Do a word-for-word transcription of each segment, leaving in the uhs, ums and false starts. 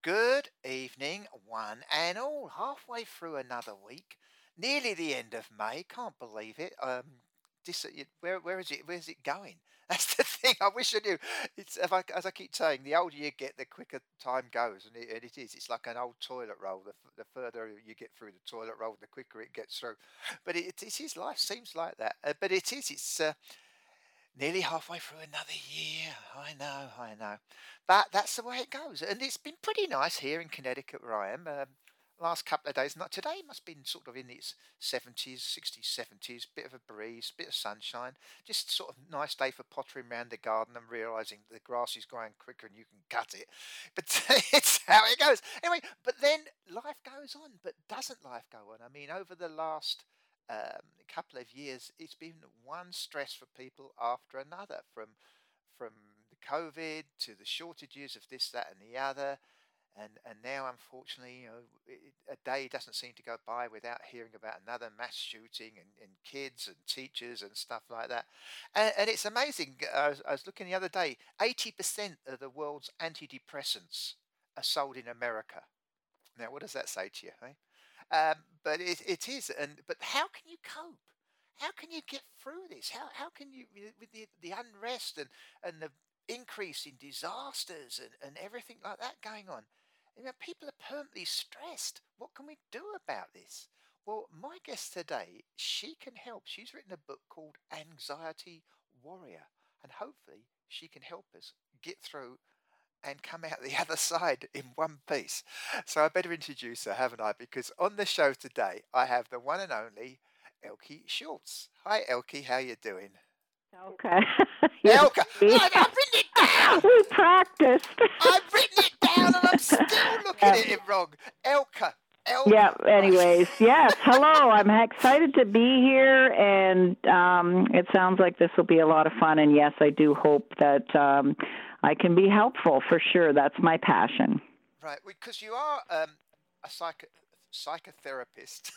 Good evening, one and all. Halfway through another week, nearly the end of May. Can't believe it. Um, dis- y- where where is it? Where's it going? That's the thing. I wish I knew. It's if I, as I keep saying, the older you get, the quicker time goes, and it, and it is. It's like an old toilet roll. The, f- the further you get through the toilet roll, the quicker it gets through. But it, it is. Life seems like that. Uh, but it is. It's. Uh, Nearly halfway through another year. I know, I know. But that's the way it goes. And it's been pretty nice here in Connecticut where I am. Um, last couple of days, not today, must have been sort of in its seventies, sixties, seventies, bit of a breeze, bit of sunshine. Just sort of nice day for pottering around the garden and realising the grass is growing quicker and you can cut it. But it's how it goes. Anyway, but then life goes on. But doesn't life go on? I mean, over the last um, couple of years, it's been one stress for people after another, from from the COVID to the shortages of this, that, and the other, and and now, unfortunately, you know, it, a day doesn't seem to go by without hearing about another mass shooting and, and kids and teachers and stuff like that. And, and it's amazing. I was, I was looking the other day. Eighty percent of the world's antidepressants are sold in America. Now, what does that say to you? Eh? Um, but it, it is, and but how can you cope? How can you get through this? How how can you with with the, the unrest and and the increase in disasters and, and everything like that going on? You know, people are permanently stressed. What can we do about this? Well, my guest today, she can help. She's written a book called Anxiety Warrior, and hopefully she can help us get through and come out the other side in one piece. So I better introduce her, haven't I? Because on the show today, I have the one and only Elke Schultz. Hi, Elke. How you doing? Okay. Yes, Elke, we I, I've written it down. we practiced. I've written it down, and I'm still looking Yeah. at it wrong. Elke, Yeah. Elke. Anyways, yes. Hello. I'm excited to be here, and um, it sounds like this will be a lot of fun. And yes, I do hope that um, I can be helpful for sure. That's my passion. Right, because you are um, a psycho psychotherapist.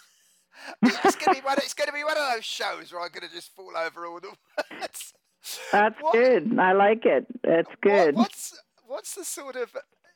It's going to be one. It's going to be one of those shows where I'm going to just fall over all the words. That's What? good. I like it. It's What? good. What's what's the sort of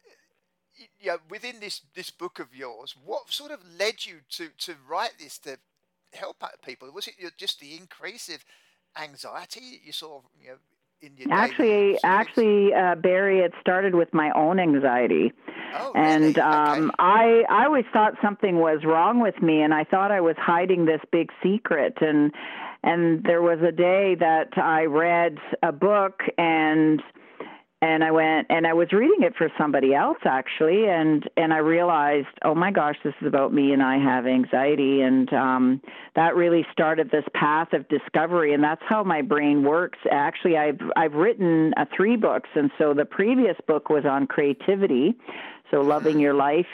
y- you know, within this this book of yours? What sort of led you to to write this to help out people? Was it your- just the increase of anxiety you saw, you know, in your daily Actually, sort of things? actually, uh, Barry, it started with my own anxiety. Oh, And really? Okay. um, I, I always thought something was wrong with me, and I thought I was hiding this big secret. And and there was a day that I read a book, and and I went and I was reading it for somebody else actually, and and I realized, oh my gosh, this is about me, and I have anxiety, and um, that really started this path of discovery, and that's how my brain works. Actually, I've I've written uh, three books, and so the previous book was on creativity, so loving Hmm. your life,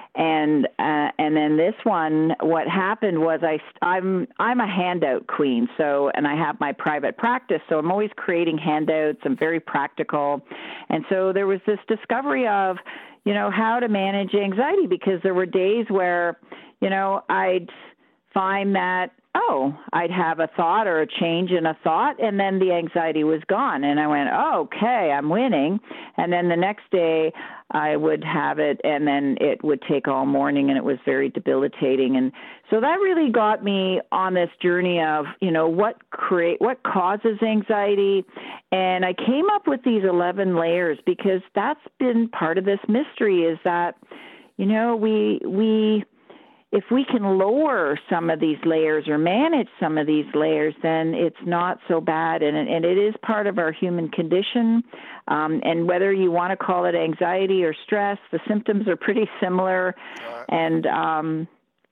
and uh, and then this one, what happened was I I'm I'm a handout queen, so and I have my private practice, so I'm always creating handouts. I'm very practical, and so there was this discovery of, you know, how to manage anxiety, because there were days where, you know, I'd find that, oh, I'd have a thought or a change in a thought, and then the anxiety was gone. And I went, oh, okay, I'm winning. And then the next day I would have it, and then it would take all morning, and it was very debilitating. And so that really got me on this journey of, you know, what create what causes anxiety. And I came up with these eleven layers, because that's been part of this mystery, is that, you know, we we if we can lower some of these layers or manage some of these layers, then it's not so bad. And, and it is part of our human condition. Um, and whether you want to call it anxiety or stress, the symptoms are pretty similar. Right. And, um,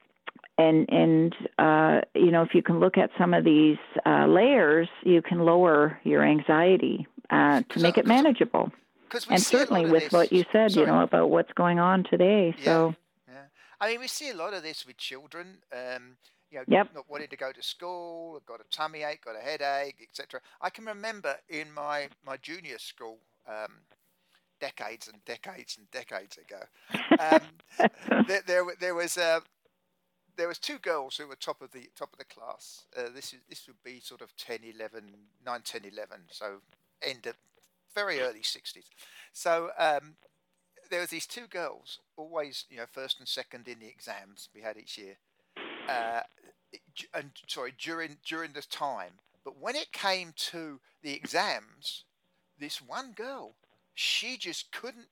and, and uh, you know, if you can look at some of these uh, layers, you can lower your anxiety uh, to Because make it because manageable. because we And see a lot certainly of with what this. you said, you Sorry. know, about what's going on today. Yeah, So, yeah. I mean, we see a lot of this with children. Um, you know, yep. not wanting to go to school, got a tummy ache, got a headache, et cetera. I can remember in my my junior school, um, decades and decades and decades ago, um, there there, wa- there was uh, there was two girls who were top of the top of the class. Uh, this is this would be sort of ten, eleven, nine, ten, eleven. So end of very early sixties. So um, there was these two girls, always, you know, first and second in the exams we had each year. Uh, and sorry, during during this time. But when it came to the exams, this one girl, she just couldn't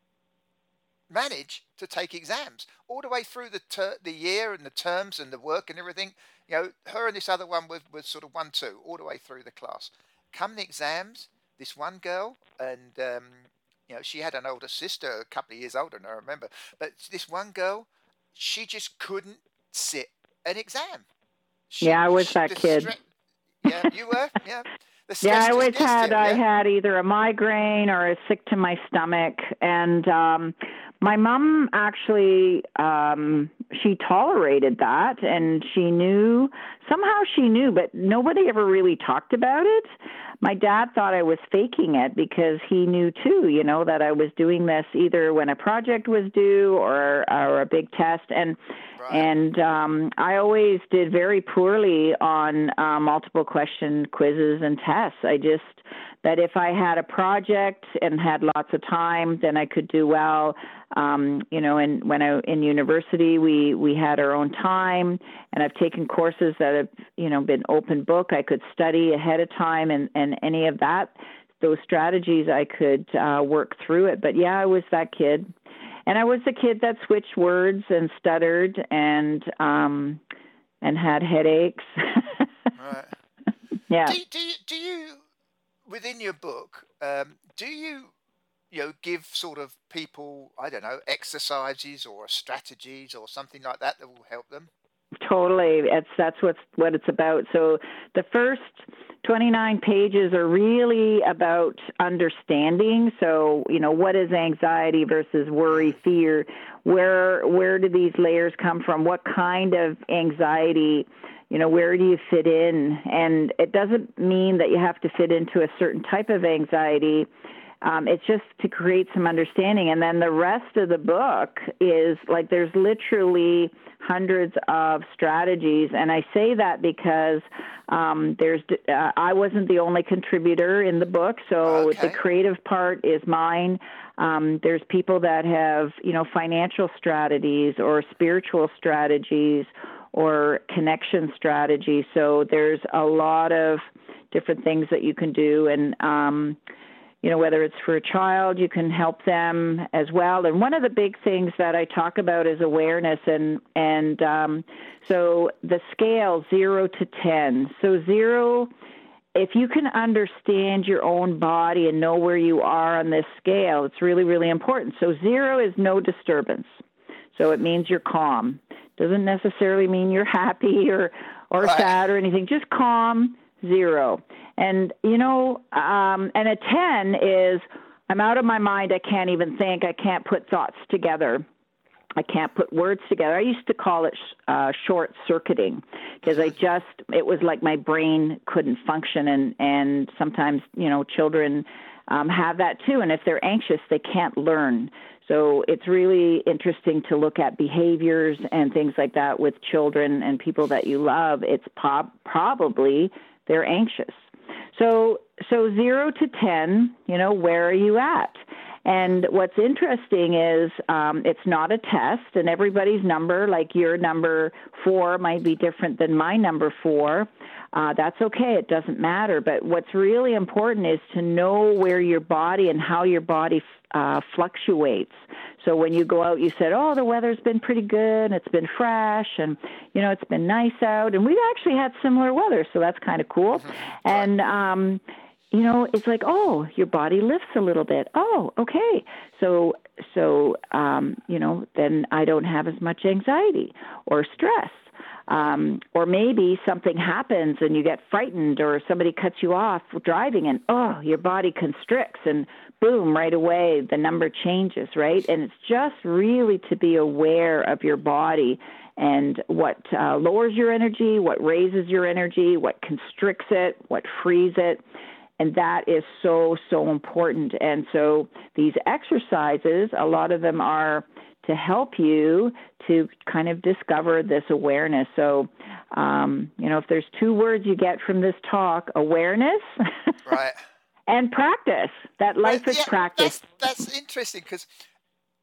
manage to take exams all the way through the ter- the year and the terms and the work and everything. You know, her and this other one was, was sort of one two all the way through the class. Come the exams, this one girl, and um, you know, she had an older sister, a couple of years older than I remember. But this one girl, she just couldn't sit an exam. She, yeah, I was she, that the kid. stre- yeah, you were. Yeah, the Yeah, stress I just always gets had to you. I Yeah? had either a migraine or a sick to my stomach, and um, my mom actually um, she tolerated that, and she knew somehow she knew, but nobody ever really talked about it. My dad thought I was faking it because he knew too, you know, that I was doing this either when a project was due or or a big test, and Right. and um, I always did very poorly on uh, multiple question quizzes and tests. I just that if I had a project and had lots of time, then I could do well. Um, you know, and when I in university, we we had our own time, and I've taken courses that have you know been open book. I could study ahead of time, and and any of that, those strategies, I could uh, work through it. But yeah, I was that kid, and I was the kid that switched words and stuttered and um, and had headaches. Right. Yeah. Do do you, do you within your book um, do you you know give sort of people, I don't know, exercises or strategies or something like that that will help them? Totally. It's that's what's what it's about. So the first twenty-nine pages are really about understanding. So, you know, what is anxiety versus worry, Mm. fear? Where where do these layers come from? What kind of anxiety, you know, where do you fit in? And it doesn't mean that you have to fit into a certain type of anxiety. Um, it's just to create some understanding. And then the rest of the book is like there's literally hundreds of strategies. And I say that because um, there's uh, I wasn't the only contributor in the book. So the Okay. creative part is mine. Um, there's people that have, you know, financial strategies or spiritual strategies or connection strategies. So there's a lot of different things that you can do. And, um, you know, whether it's for a child, you can help them as well. And one of the big things that I talk about is awareness. And, and um, so the scale, zero to ten. So zero, if you can understand your own body and know where you are on this scale, it's really, really important. So zero is no disturbance. So it means you're calm. Doesn't necessarily mean you're happy or, or Right. sad or anything. Just calm, zero. And, you know, um, and a ten is I'm out of my mind. I can't even think. I can't put thoughts together. I can't put words together. I used to call it uh, short circuiting because I just, it was like my brain couldn't function. And, and sometimes, you know, children um, have that too. And if they're anxious, they can't learn. So it's really interesting to look at behaviors and things like that with children and people that you love. It's po- probably they're anxious. So, so zero to ten, you know, where are you at? And what's interesting is um, it's not a test, and everybody's number, like your number four might be different than my number four. Uh, that's okay. It doesn't matter. But what's really important is to know where your body and how your body uh, fluctuates. So when you go out, you said, oh, the weather's been pretty good. It's been fresh and, you know, it's been nice out. And we've actually had similar weather, so that's kind of cool. Mm-hmm. And, um, you know, it's like, oh, your body lifts a little bit. Oh, okay. So, so um, you know, then I don't have as much anxiety or stress. Um, or maybe something happens and you get frightened or somebody cuts you off driving and, oh, your body constricts and boom, right away the number changes, right? And it's just really to be aware of your body and what uh, lowers your energy, what raises your energy, what constricts it, what frees it. And that is so, so important. And so these exercises, a lot of them are to help you to kind of discover this awareness. So, um, you know, if there's two words you get from this talk, awareness Right. and practice, that life Well, is yeah, practice. that's that's interesting because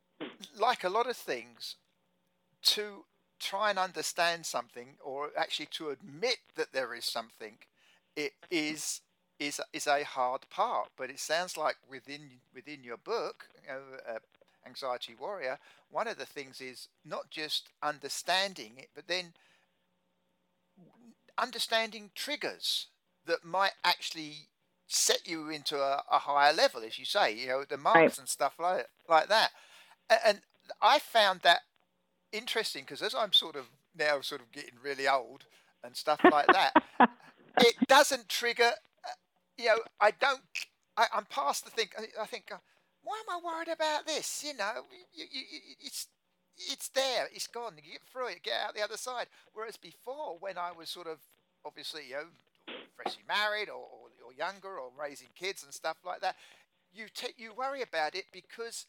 like a lot of things, to try and understand something, or actually to admit that there is something, it is is is a hard part. But it sounds like within within your book, you know, uh, Anxiety Warrior, one of the things is not just understanding it, but then understanding triggers that might actually set you into a, a higher level, as you say, you know, the Right. marks and stuff like like that. A- And I found that interesting because as I'm sort of now sort of getting really old and stuff like that, it doesn't trigger. uh, You know, I don't. I, I'm past the thing. I, I think, uh, why am I worried about this? You know, you, you, you, it's it's there. It's gone. You get through it. Get out the other side. Whereas before, when I was sort of obviously, you know, freshly married or, or, or younger or raising kids and stuff like that, you take you worry about it because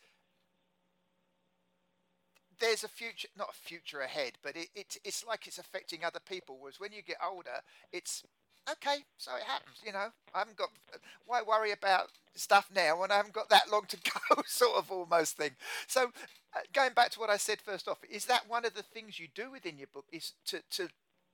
there's a future, not a future ahead, but it, it it's like it's affecting other people. Whereas when you get older, it's okay, so it happens. You know, I haven't got why worry about stuff now when I haven't got that long to go, sort of almost thing. So uh, going back to what I said first off, is that one of the things you do within your book is to to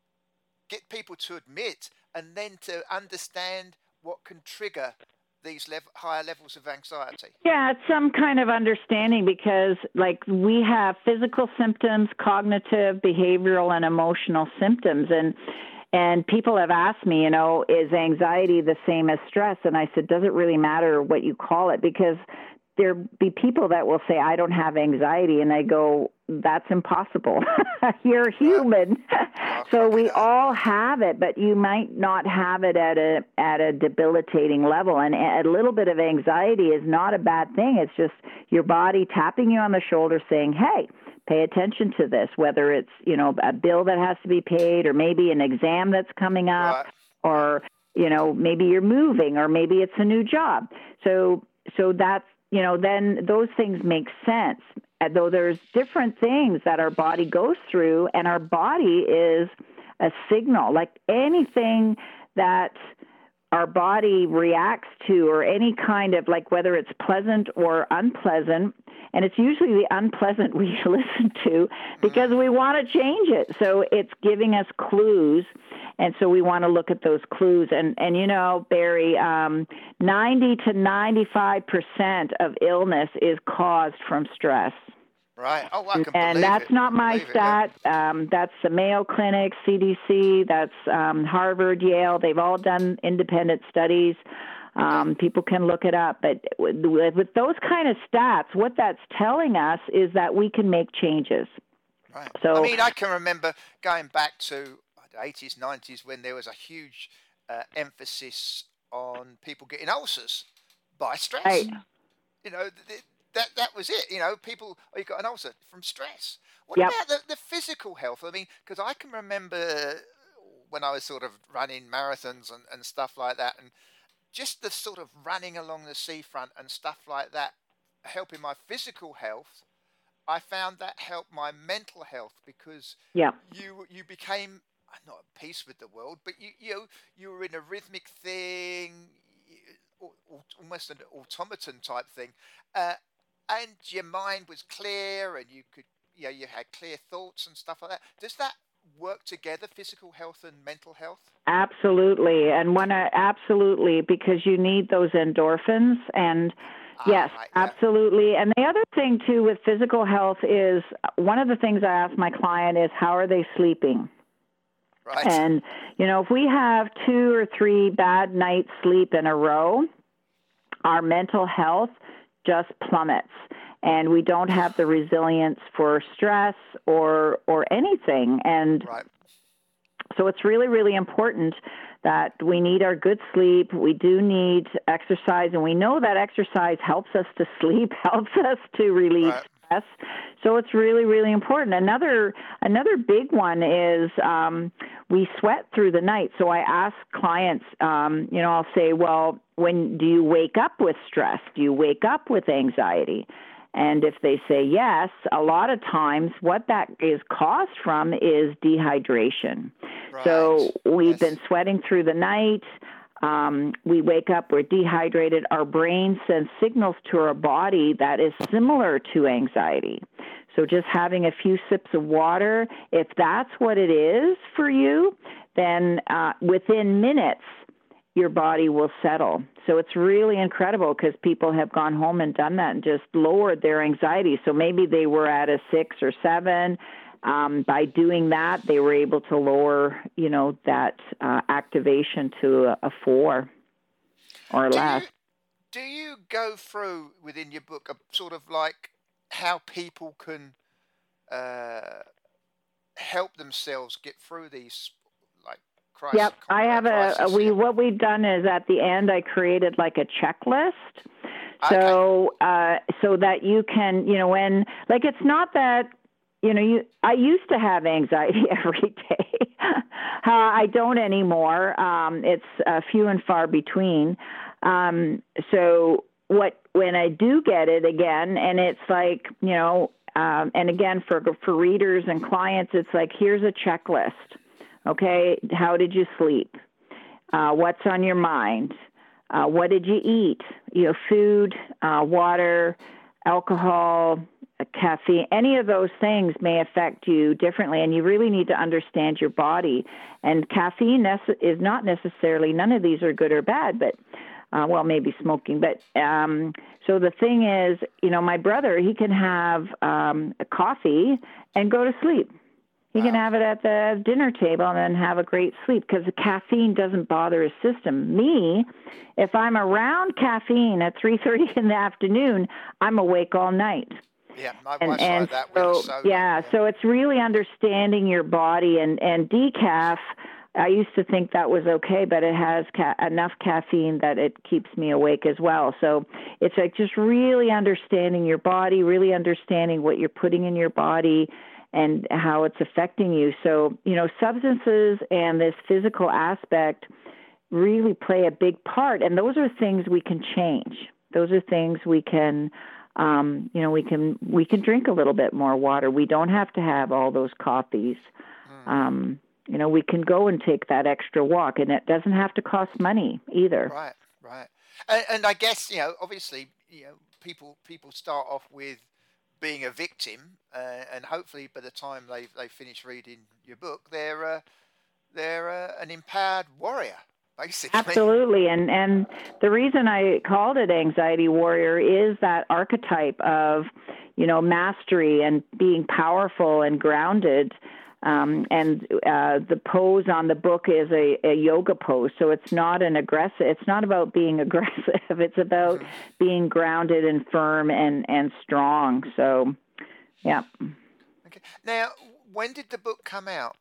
get people to admit and then to understand what can trigger these level, higher levels of anxiety? Yeah, it's some kind of understanding because, like, we have physical symptoms, cognitive, behavioral, and emotional symptoms, and and people have asked me, you know, is anxiety the same as stress? And I said, does it really matter what you call it? Because there be people that will say, I don't have anxiety, and I go, that's impossible. You're Right. human. Oh, So crikey, we no. all have it, but you might not have it at a at a debilitating level. And a little bit of anxiety is not a bad thing. It's just your body tapping you on the shoulder saying, hey, pay attention to this, whether it's, you know, a bill that has to be paid, or maybe an exam that's coming up, Right. Right. or, you know, maybe you're moving, or maybe it's a new job. So so that's, you know, then those things make sense. And though there's different things that our body goes through, and our body is a signal, like anything that our body reacts to, or any kind of, like, whether it's pleasant or unpleasant, and it's usually the unpleasant we listen to because we Mm. want to change it. So it's giving us clues, and so we want to look at those clues. And, and you know, Barry, um, ninety to ninety-five percent of illness is caused from stress. Right. Oh, I can And believe that's it. not my Believe it. Yeah. stat. Um, that's the Mayo Clinic, C D C, that's um, Harvard, Yale. They've all done independent studies. Okay. Um, people can look it up. But with, with those kind of stats, what that's telling us is that we can make changes. Right. I So, mean, I can remember going back to the eighties, nineties when there was a huge uh, emphasis on people getting ulcers by right, stress. You know, th- th- that that was it. You know, people, oh, you got an ulcer from stress. What yep, about the, the physical health? I mean, because I can remember when I was sort of running marathons and, and stuff like that, and just the sort of running along the seafront and stuff like that, helping my physical health. I found that helped my mental health because yep. you you became uh, not at peace with the world, but you you know, you were in a rhythmic thing, y- al- almost an automaton type thing, uh, and your mind was clear, and you could, you know, you had clear thoughts and stuff like that. Does that work together, physical health and mental health? Absolutely. And when I, absolutely, because you need those endorphins. And Ah, yes, right, yeah, absolutely. And the other thing, too, with physical health is one of the things I ask my client is, how are they sleeping? right, And, you know, if we have two or three bad nights sleep in a row, our mental health just plummets, and we don't have the resilience for stress or or anything. And right, so it's really, really important that we need our good sleep. We do need exercise, and we know that exercise helps us to sleep, helps us to relieve right, stress. So it's really, really important. Another another big one is um, we sweat through the night. So I ask clients, um, you know, I'll say, well, when do you wake up with stress? Do you wake up with anxiety? And if they say yes, a lot of times what that is caused from is dehydration. So right. we've been Yes, sweating through the night. Um, we wake up, we're dehydrated. Our brain sends signals to our body that is similar to anxiety. So just having a few sips of water, if that's what it is for you, then uh, within minutes, your body will settle. So it's really incredible because people have gone home and done that and just lowered their anxiety. So maybe they were at a six or seven. Um, by doing that, they were able to lower, you know, that uh, activation to a, a four or Do less. you do you go through within your book a sort of like how people can uh, help themselves get through these like crisis, Yep, I uh, have a, a crisis? we Yeah. what we've done is at the end I created like a checklist. Okay. So uh so that you can, you know, when like it's not that you know, you I used to have anxiety every day. uh, I don't anymore. Um it's uh, few and far between. Um so what when I do get it again and it's like, you know, um and again for for readers and clients it's like here's a checklist. Okay, how did you sleep? Uh, what's on your mind? Uh, what did you eat? You know, food, uh, water, alcohol, uh, caffeine. Any of those things may affect you differently, and you really need to understand your body. And caffeine is not necessarily, none of these are good or bad, but, uh, well, maybe smoking. But um, so the thing is, you know, my brother, he can have um, a coffee and go to sleep. He can Wow. have it at the dinner table and then have a great sleep because the caffeine doesn't bother his system. Me, if I'm around caffeine at three thirty in the afternoon, I'm awake all night. Yeah, my And wife's and like that with a so soda. yeah, Yeah. so it's really understanding your body and and decaf. I used to think that was okay, but it has ca- enough caffeine that it keeps me awake as well. So it's like just really understanding your body, really understanding what you're putting in your body and how it's affecting you. So, you know, substances and this physical aspect really play a big part. And those are things we can change. Those are things we can, um, you know, we can we can drink a little bit more water. We don't have to have all those coffees. Mm. Um, you know, we can go and take that extra walk, and it doesn't have to cost money either. Right, right. And, and I guess, you know, obviously, you know, people people start off with being a victim, uh, and hopefully by the time they they finish reading your book, they're uh, they're uh, an empowered warrior, basically. Absolutely. And and the reason I called it Anxiety Warrior is that archetype of, you know, mastery and being powerful and grounded. Um, and uh, the pose on the book is a, a yoga pose. So it's not an aggressive, it's not about being aggressive. It's about Mm-hmm. being grounded and firm and, and strong. So, yeah. Okay. Now, when did the book come out?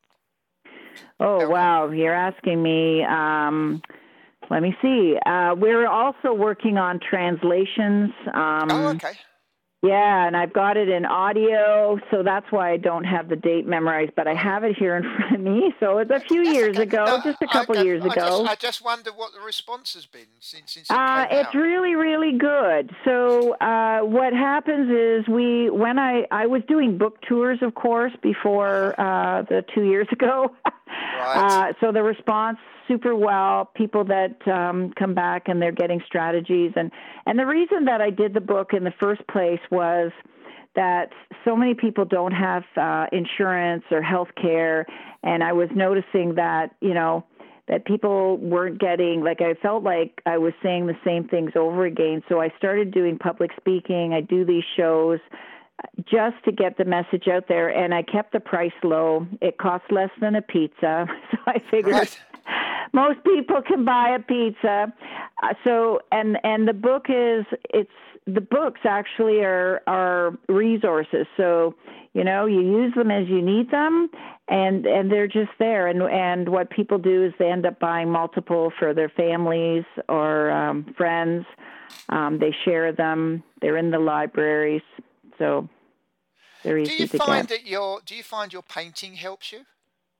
Oh, How- wow. You're asking me. Um, let me see. Uh, we're also working on translations. Um, Oh, okay. Yeah, and I've got it in audio, so that's why I don't have the date memorized, but I have it here in front of me. So it's a few That's years okay. ago, No, just a I, couple I, years I just ago. I just wonder what the response has been since since it Uh, came it's out. really, really good. So uh, what happens is we, when I, I was doing book tours, of course, before uh, the two years ago. Right. uh, so the response super well. People that um, come back and they're getting strategies, and and the reason that I did the book in the first place was that so many people don't have uh, insurance or health care, and I was noticing that you know. that people weren't getting, like I felt like I was saying the same things over again. So I started doing public speaking. I do these shows just to get the message out there, and I kept the price low. It costs less than a pizza, so I figured Right. most people can buy a pizza. Uh, so, and and the book is, it's, the books actually are, are resources. So, you know, you use them as you need them, and, and they're just there. And, and what people do is they end up buying multiple for their families or um, friends. Um, they share them. They're in the libraries. So they're Do easy you to find get. that your do you find your painting helps you?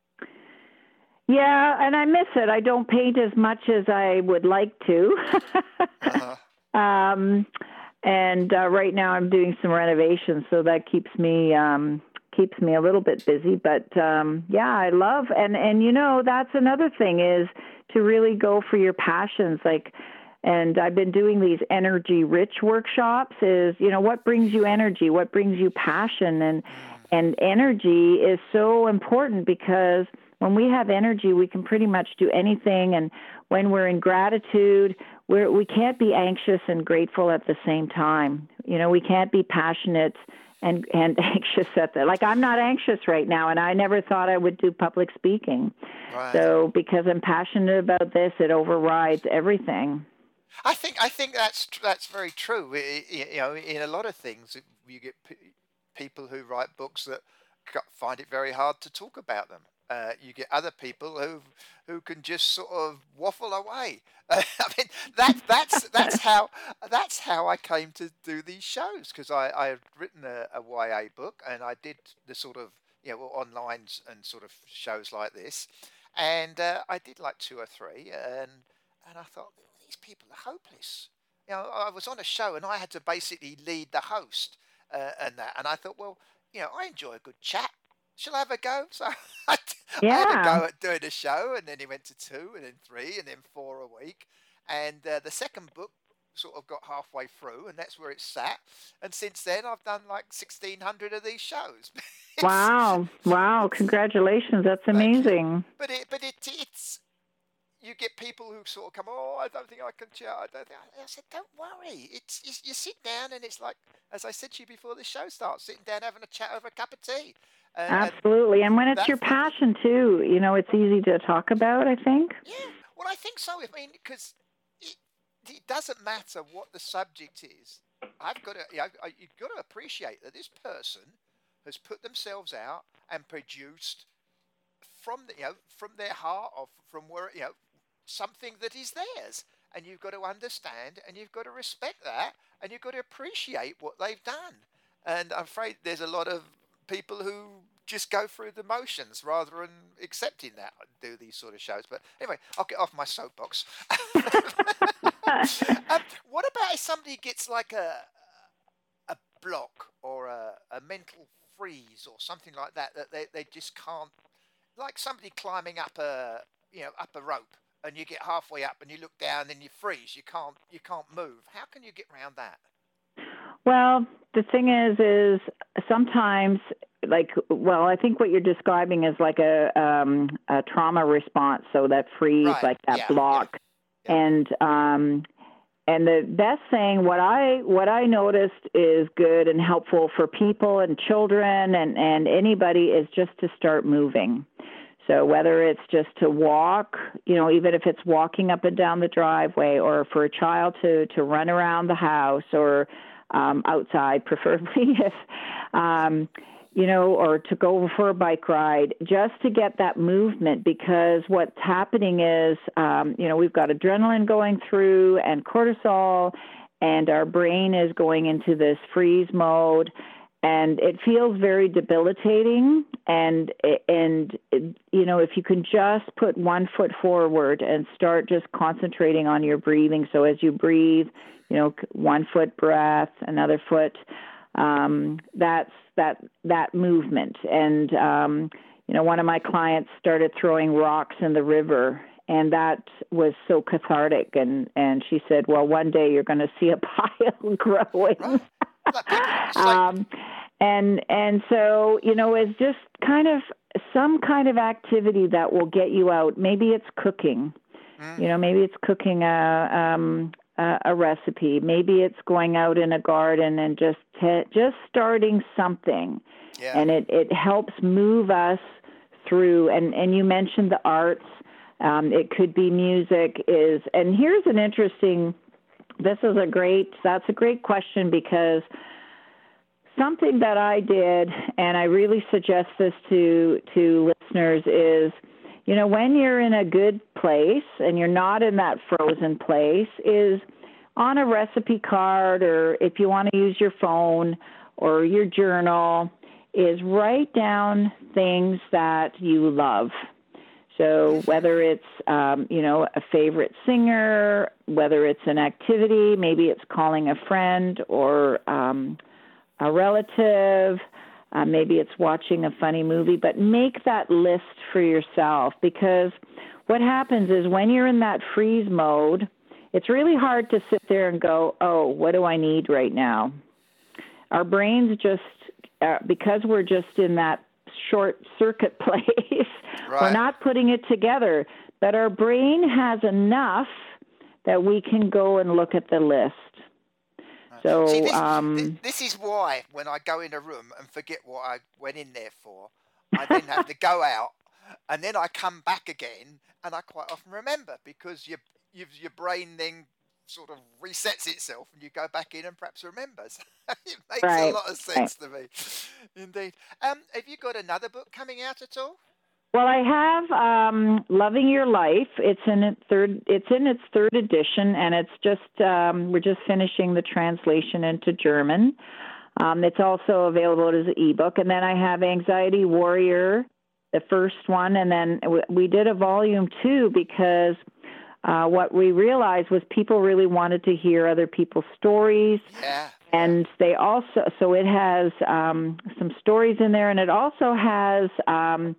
Yeah, and I miss it. I don't paint as much as I would like to. Uh-huh. um, and uh, right now I'm doing some renovations, so that keeps me um, keeps me a little bit busy. But um, yeah, I love, and and you know, that's another thing is to really go for your passions. Like and I've been doing these energy-rich workshops. Is, you know, what brings you energy? What brings you passion? And and energy is so important, because when we have energy, we can pretty much do anything. And when we're in gratitude, we're, we can't be anxious and grateful at the same time. You know, we can't be passionate and, and anxious at the, like, I'm not anxious right now, and I never thought I would do public speaking. Right. So because I'm passionate about this, it overrides everything. I think I think that's that's very true. I- I- You know, in a lot of things, you get p- people who write books that c- find it very hard to talk about them. Uh, you get other people who who can just sort of waffle away. I mean, that that's that's how that's how I came to do these shows, because I I had written a, a Y A book, and I did the sort of, you know, online s- and sort of shows like this, and uh, I did like two or three, and and I thought, these people are hopeless. You know, I was on a show and I had to basically lead the host, uh, and that, and I thought, well, you know, I enjoy a good chat. Shall I have a go? So I, I had a Yeah. go at doing a show, and then it went to two, and then three, and then four a week. And uh, the second book sort of got halfway through, and that's where it sat. And since then, I've done like sixteen hundred of these shows. it's Wow. Wow. it's Congratulations. That's Thank you. amazing. But it, but it, it's you get people who sort of come, oh, I don't think I can chat. I don't think. I said, don't worry. It's you, you sit down, and it's like, as I said to you before the show starts, sitting down having a chat over a cup of tea, and, and Absolutely. And when it's your that's the thing. passion too, you know, it's easy to talk about, I think. Yeah. Well, I think so. I mean, because it, it doesn't matter what the subject is. I've got to, you know, I, you've got to appreciate that this person has put themselves out and produced from the, you know, from their heart, or from where, you know, something that is theirs, and you've got to understand, and you've got to respect that, and you've got to appreciate what they've done. And I'm afraid there's a lot of people who just go through the motions rather than accepting that, do these sort of shows. But anyway, I'll get off my soapbox. um, what about if somebody gets like a a block, or a, a mental freeze, or something like that, that they, they just can't, like somebody climbing up a, you know, up a rope, and you get halfway up and you look down and you freeze, you can't you can't move. How can you get around that? Well, the thing is, is sometimes, like, well, I think what you're describing is like a, um, a trauma response. So that freeze, Right. like that Yeah. Yeah. block, Yeah. and um, and the best thing, what I what I noticed is good and helpful for people and children and and anybody, is just to start moving. So whether it's just to walk, you know, even if it's walking up and down the driveway, or for a child to, to run around the house, or um, outside, preferably, if, um, you know, or to go for a bike ride, just to get that movement, because what's happening is, um, you know, we've got adrenaline going through and cortisol, and our brain is going into this freeze mode. And it feels very debilitating. And, and you know, if you can just put one foot forward and start just concentrating on your breathing. So as you breathe, you know, one foot breath, another foot, um, that's that that movement. And, um, you know, one of my clients started throwing rocks in the river, and that was so cathartic. And, and she said, well, one day you're going to see a pile growing. Right. Like people say, Um, and and so, you know, it's just kind of some kind of activity that will get you out. Maybe it's cooking, mm, you know, maybe it's cooking a um, a, a recipe. Maybe it's going out in a garden and just te- just starting something, yeah. and it, it helps move us through. And, and you mentioned the arts. Um, it could be music. Is and here's an interesting. This is a great. That's a great question, because something that I did, and I really suggest this to to listeners, is, you know, when you're in a good place and you're not in that frozen place, is on a recipe card, or if you want to use your phone or your journal, is write down things that you love. So whether it's, um, you know, a favorite singer, whether it's an activity, maybe it's calling a friend or um, a relative, uh, maybe it's watching a funny movie, but make that list for yourself, because what happens is when you're in that freeze mode, it's really hard to sit there and go, oh, what do I need right now? Our brains just, uh, because we're just in that short circuit place, Right. we're not putting it together. But our brain has enough that we can go and look at the list. So See, this, um, this is why when I go in a room and forget what I went in there for, I then have to go out, and then I come back again, and I quite often remember, because your your brain then sort of resets itself, and you go back in and perhaps remembers. It makes right, a lot of sense to me, indeed. Um, have you got another book coming out at all? Well, I have um, Loving Your Life. It's in its third. It's in its third edition, and it's just um, we're just finishing the translation into German. Um, it's also available as an ebook. And then I have Anxiety Warrior, the first one, and then we did a volume two because uh, what we realized was people really wanted to hear other people's stories. Yeah. And they also, so it has um, some stories in there, and it also has um,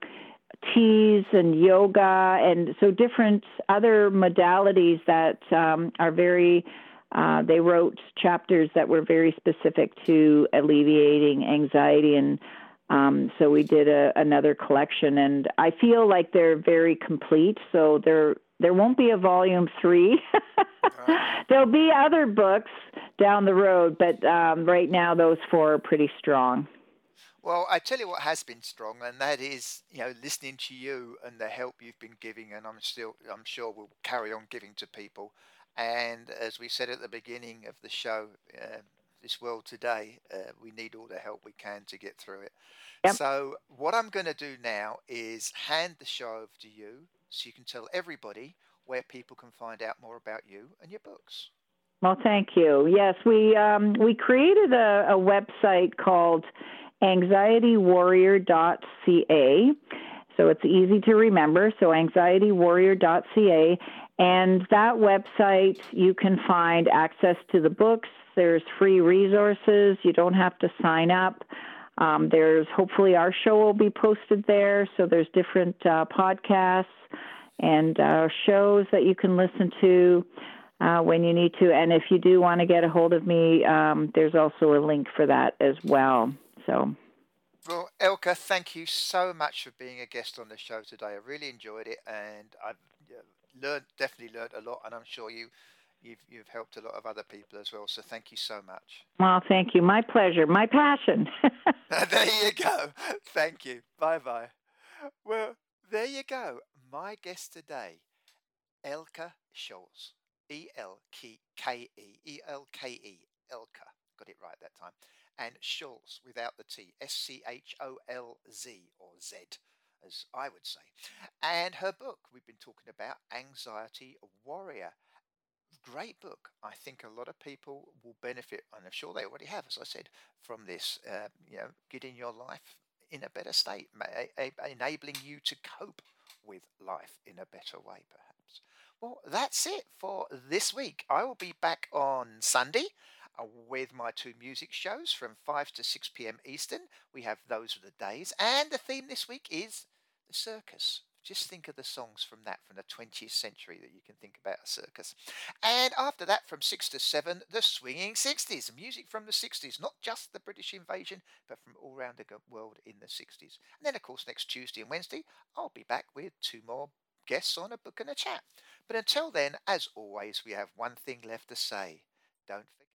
teas and yoga, and so different other modalities that um, are very, uh, they wrote chapters that were very specific to alleviating anxiety. And um, so we did a, another collection, and I feel like they're very complete. So there, there won't be a volume three. Right. There'll be other books down the road, but um, right now those four are pretty strong. Well, I tell you what has been strong, and that is, you know, listening to you and the help you've been giving, and I'm still, I'm sure we'll carry on giving to people. And as we said at the beginning of the show, uh, this world today, uh, we need all the help we can to get through it. Yep. So what I'm going to do now is hand the show over to you, so you can tell everybody where people can find out more about you and your books. Well, thank you. Yes, we um, we created a, a website called anxiety warrior dot c a. So it's easy to remember. So anxiety warrior dot c a. And that website, you can find access to the books. There's free resources. You don't have to sign up. Um, there's hopefully our show will be posted there. So there's different uh, podcasts and uh, shows that you can listen to uh, when you need to. And if you do want to get a hold of me, um, there's also a link for that as well. So, well, Elke, thank you so much for being a guest on the show today. I really enjoyed it, and I've learned, definitely learned a lot, and I'm sure you, you've you've helped a lot of other people as well. So thank you so much. Well, thank you. My pleasure. My passion. There you go. Thank you. Bye bye. Well, there you go. My guest today, Elke Scholz. E L K E. E L K E. Elke. Got it right that time. And Scholz without the T. S C H O L Z, or Z, as I would say. And her book, we've been talking about, Anxiety Warrior. Great book. I think a lot of people will benefit, and I'm sure they already have, as I said, from this. Uh, you know, getting your life in a better state, enabling you to cope with life in a better way, perhaps. Well, that's it for this week. I will be back on Sunday uh, with my two music shows from five to six p.m. Eastern. We have those are the days. And the theme this week is the circus. Just think of the songs from that, from the twentieth century, that you can think about a circus. And after that, from six to seven, the swinging sixties. Music from the sixties, not just the British invasion, but from all around the world in the sixties. And then, of course, next Tuesday and Wednesday, I'll be back with two more guests on a book and a chat. But until then, as always, we have one thing left to say. Don't forget.